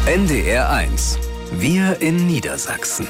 NDR 1. Wir in Niedersachsen.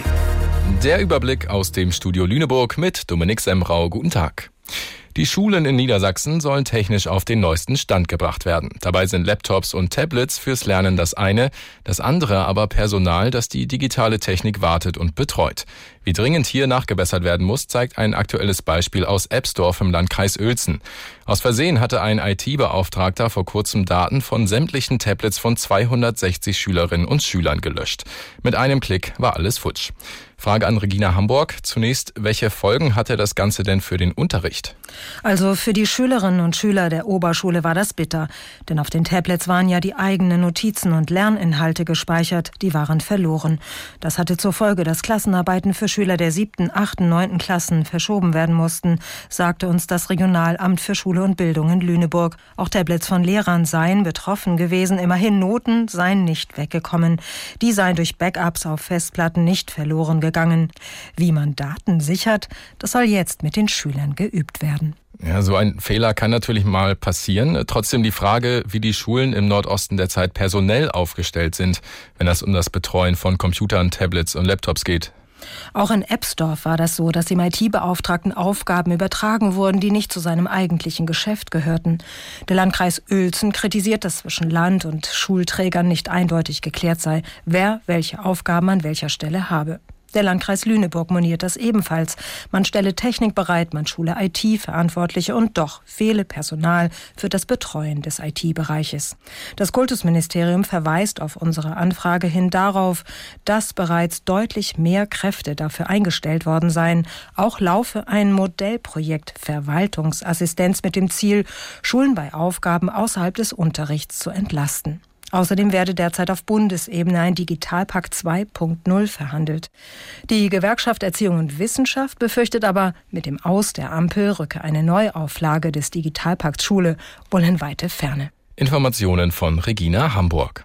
Der Überblick aus dem Studio Lüneburg mit Dominik Semrau. Guten Tag. Die Schulen in Niedersachsen sollen technisch auf den neuesten Stand gebracht werden. Dabei sind Laptops und Tablets fürs Lernen das eine, das andere aber Personal, das die digitale Technik wartet und betreut. Wie dringend hier nachgebessert werden muss, zeigt ein aktuelles Beispiel aus Ebsdorf im Landkreis Uelzen. Aus Versehen hatte ein IT-Beauftragter vor kurzem Daten von sämtlichen Tablets von 260 Schülerinnen und Schülern gelöscht. Mit einem Klick war alles futsch. Frage an Regina Hamburg. Zunächst, welche Folgen hatte das Ganze denn für den Unterricht? Also für die Schülerinnen und Schüler der Oberschule war das bitter. Denn auf den Tablets waren ja die eigenen Notizen und Lerninhalte gespeichert. Die waren verloren. Das hatte zur Folge, dass Klassenarbeiten für Schüler der 7., 8., 9. Klassen verschoben werden mussten, sagte uns das Regionalamt für Schule und Bildung in Lüneburg. Auch Tablets von Lehrern seien betroffen gewesen. Immerhin Noten seien nicht weggekommen. Die seien durch Backups auf Festplatten nicht verloren gegangen. Wie man Daten sichert, das soll jetzt mit den Schülern geübt werden. Ja, so ein Fehler kann natürlich mal passieren. Trotzdem die Frage, wie die Schulen im Nordosten derzeit personell aufgestellt sind, wenn es um das Betreuen von Computern, Tablets und Laptops geht. Auch in Ebsdorf war das so, dass dem IT-Beauftragten Aufgaben übertragen wurden, die nicht zu seinem eigentlichen Geschäft gehörten. Der Landkreis Uelzen kritisiert, dass zwischen Land- und Schulträgern nicht eindeutig geklärt sei, wer welche Aufgaben an welcher Stelle habe. Der Landkreis Lüneburg moniert das ebenfalls. Man stelle Technik bereit, man schule IT-Verantwortliche und doch fehle Personal für das Betreuen des IT-Bereiches. Das Kultusministerium verweist auf unsere Anfrage hin darauf, dass bereits deutlich mehr Kräfte dafür eingestellt worden seien. Auch laufe ein Modellprojekt Verwaltungsassistenz mit dem Ziel, Schulen bei Aufgaben außerhalb des Unterrichts zu entlasten. Außerdem werde derzeit auf Bundesebene ein Digitalpakt 2.0 verhandelt. Die Gewerkschaft Erziehung und Wissenschaft befürchtet aber, mit dem Aus der Ampel rücke eine Neuauflage des Digitalpakts Schule wohl in weite Ferne. Informationen von Regina Hamburg.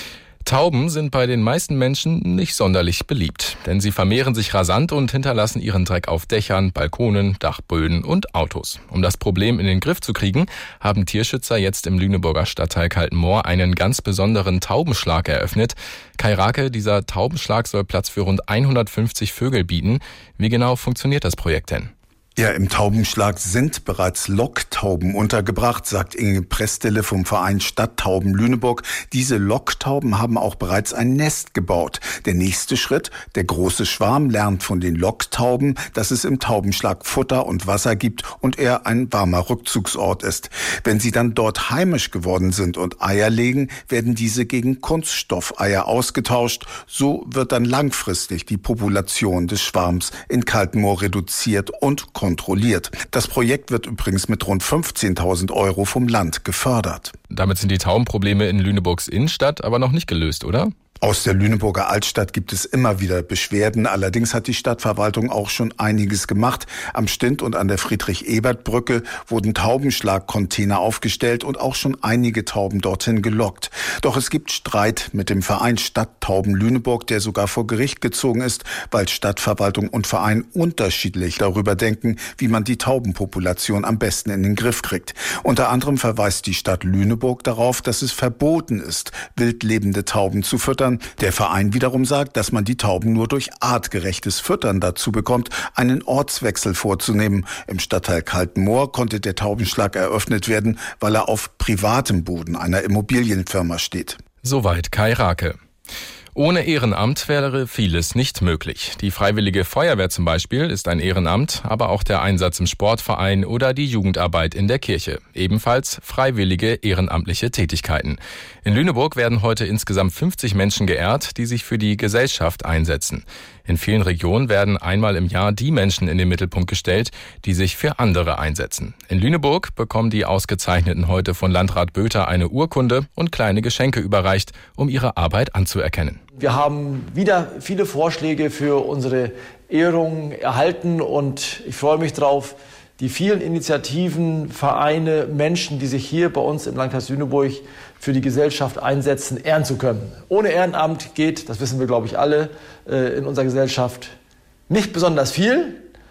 Tauben sind bei den meisten Menschen nicht sonderlich beliebt, denn sie vermehren sich rasant und hinterlassen ihren Dreck auf Dächern, Balkonen, Dachböden und Autos. Um das Problem in den Griff zu kriegen, haben Tierschützer jetzt im Lüneburger Stadtteil Kaltenmoor einen ganz besonderen Taubenschlag eröffnet. Kai Rake, dieser Taubenschlag soll Platz für rund 150 Vögel bieten. Wie genau funktioniert das Projekt denn? Ja, im Taubenschlag sind bereits Locktauben untergebracht, sagt Inge Prestele vom Verein Stadttauben Lüneburg. Diese Locktauben haben auch bereits ein Nest gebaut. Der nächste Schritt, der große Schwarm lernt von den Locktauben, dass es im Taubenschlag Futter und Wasser gibt und er ein warmer Rückzugsort ist. Wenn sie dann dort heimisch geworden sind und Eier legen, werden diese gegen Kunststoffeier ausgetauscht. So wird dann langfristig die Population des Schwarms in Kaltenmoor reduziert und kontrolliert. Das Projekt wird übrigens mit rund 15.000 € vom Land gefördert. Damit sind die Taubenprobleme in Lüneburgs Innenstadt aber noch nicht gelöst, oder? Aus der Lüneburger Altstadt gibt es immer wieder Beschwerden. Allerdings hat die Stadtverwaltung auch schon einiges gemacht. Am Stind und an der Friedrich-Ebert-Brücke wurden Taubenschlagcontainer aufgestellt und auch schon einige Tauben dorthin gelockt. Doch es gibt Streit mit dem Verein Stadttauben Lüneburg, der sogar vor Gericht gezogen ist, weil Stadtverwaltung und Verein unterschiedlich darüber denken, wie man die Taubenpopulation am besten in den Griff kriegt. Unter anderem verweist die Stadt Lüneburg darauf, dass es verboten ist, wildlebende Tauben zu füttern. Der Verein wiederum sagt, dass man die Tauben nur durch artgerechtes Füttern dazu bekommt, einen Ortswechsel vorzunehmen. Im Stadtteil Kaltenmoor konnte der Taubenschlag eröffnet werden, weil er auf privatem Boden einer Immobilienfirma steht. Soweit Kai Rake. Ohne Ehrenamt wäre vieles nicht möglich. Die Freiwillige Feuerwehr zum Beispiel ist ein Ehrenamt, aber auch der Einsatz im Sportverein oder die Jugendarbeit in der Kirche. Ebenfalls freiwillige ehrenamtliche Tätigkeiten. In Lüneburg werden heute insgesamt 50 Menschen geehrt, die sich für die Gesellschaft einsetzen. In vielen Regionen werden einmal im Jahr die Menschen in den Mittelpunkt gestellt, die sich für andere einsetzen. In Lüneburg bekommen die Ausgezeichneten heute von Landrat Böter eine Urkunde und kleine Geschenke überreicht, um ihre Arbeit anzuerkennen. Wir haben wieder viele Vorschläge für unsere Ehrung erhalten und ich freue mich drauf, die vielen Initiativen, Vereine, Menschen, die sich hier bei uns im Landkreis Lüneburg für die Gesellschaft einsetzen, ehren zu können. Ohne Ehrenamt geht, das wissen wir glaube ich alle, in unserer Gesellschaft nicht besonders viel.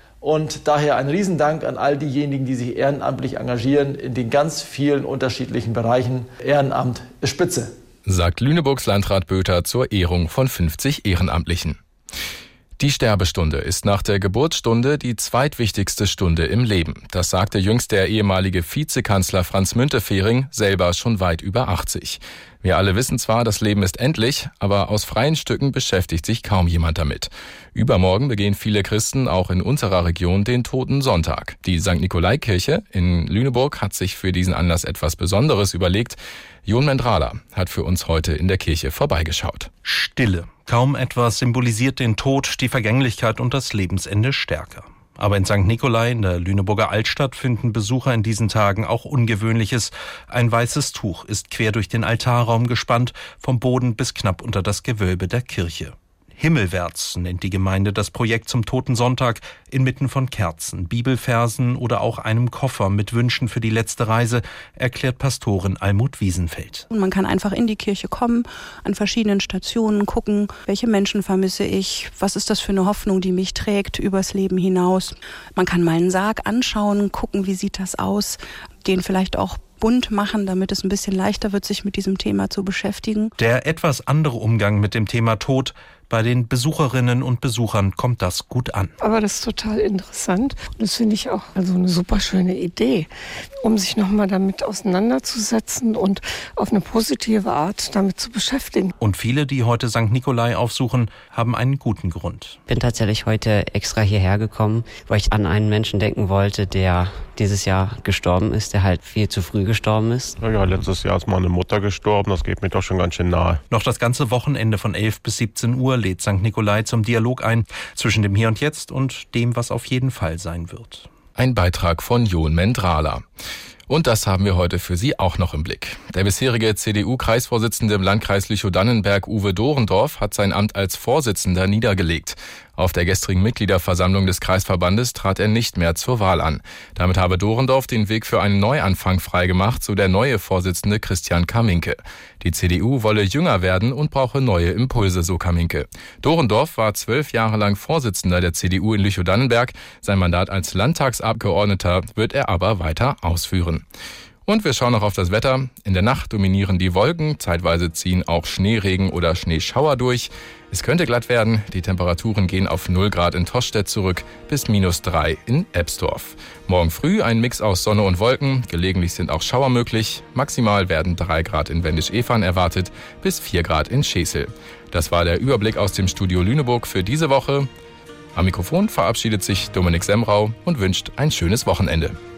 Und daher ein Riesendank an all diejenigen, die sich ehrenamtlich engagieren in den ganz vielen unterschiedlichen Bereichen. Ehrenamt ist Spitze. sagt Lüneburgs Landrat Böter zur Ehrung von 50 Ehrenamtlichen. Die Sterbestunde ist nach der Geburtsstunde die zweitwichtigste Stunde im Leben. Das sagte jüngst der ehemalige Vizekanzler Franz Müntefering, selber schon weit über 80. Wir alle wissen zwar, das Leben ist endlich, aber aus freien Stücken beschäftigt sich kaum jemand damit. Übermorgen begehen viele Christen auch in unserer Region den Toten Sonntag. Die St. Nikolai-Kirche in Lüneburg hat sich für diesen Anlass etwas Besonderes überlegt. Jon Mendrala hat für uns heute in der Kirche vorbeigeschaut. Stille. Kaum etwas symbolisiert den Tod, die Vergänglichkeit und das Lebensende stärker. Aber in St. Nikolai in der Lüneburger Altstadt finden Besucher in diesen Tagen auch Ungewöhnliches. Ein weißes Tuch ist quer durch den Altarraum gespannt, vom Boden bis knapp unter das Gewölbe der Kirche. Himmelwärts nennt die Gemeinde das Projekt zum Toten Sonntag, inmitten von Kerzen, Bibelversen oder auch einem Koffer mit Wünschen für die letzte Reise, erklärt Pastorin Almut Wiesenfeld. Man kann einfach in die Kirche kommen, an verschiedenen Stationen gucken, welche Menschen vermisse ich, was ist das für eine Hoffnung, die mich trägt übers Leben hinaus. Man kann mal einen Sarg anschauen, gucken, wie sieht das aus, den vielleicht auch bunt machen, damit es ein bisschen leichter wird, sich mit diesem Thema zu beschäftigen. Der etwas andere Umgang mit dem Thema Tod, bei den Besucherinnen und Besuchern kommt das gut an. Aber das ist total interessant und das finde ich auch eine super schöne Idee, um sich nochmal damit auseinanderzusetzen und auf eine positive Art damit zu beschäftigen. Und viele, die heute St. Nikolai aufsuchen, haben einen guten Grund. Ich bin tatsächlich heute extra hierher gekommen, weil ich an einen Menschen denken wollte, der dieses Jahr gestorben ist, der halt viel zu früh gestorben ist. Ja, letztes Jahr ist meine Mutter gestorben, das geht mir doch schon ganz schön nahe. Noch das ganze Wochenende von 11 bis 17 Uhr lädt St. Nikolai zum Dialog ein zwischen dem Hier und Jetzt und dem, was auf jeden Fall sein wird. Ein Beitrag von Jon Mendrala. Und das haben wir heute für Sie auch noch im Blick. Der bisherige CDU-Kreisvorsitzende im Landkreis Lüchow-Dannenberg, Uwe Dorendorf, hat sein Amt als Vorsitzender niedergelegt. Auf der gestrigen Mitgliederversammlung des Kreisverbandes trat er nicht mehr zur Wahl an. Damit habe Dorendorf den Weg für einen Neuanfang freigemacht, so der neue Vorsitzende Christian Kaminke. Die CDU wolle jünger werden und brauche neue Impulse, so Kaminke. Dorendorf war 12 Jahre lang Vorsitzender der CDU in Lüchow-Dannenberg. Sein Mandat als Landtagsabgeordneter wird er aber weiter ausführen. Und wir schauen noch auf das Wetter. In der Nacht dominieren die Wolken, zeitweise ziehen auch Schneeregen oder Schneeschauer durch. Es könnte glatt werden, die Temperaturen gehen auf 0 Grad in Tostedt zurück bis -3 in Ebsdorf. Morgen früh ein Mix aus Sonne und Wolken, gelegentlich sind auch Schauer möglich. Maximal werden 3 Grad in Wendisch-Efern erwartet, bis 4 Grad in Schesel. Das war der Überblick aus dem Studio Lüneburg für diese Woche. Am Mikrofon verabschiedet sich Dominik Semrau und wünscht ein schönes Wochenende.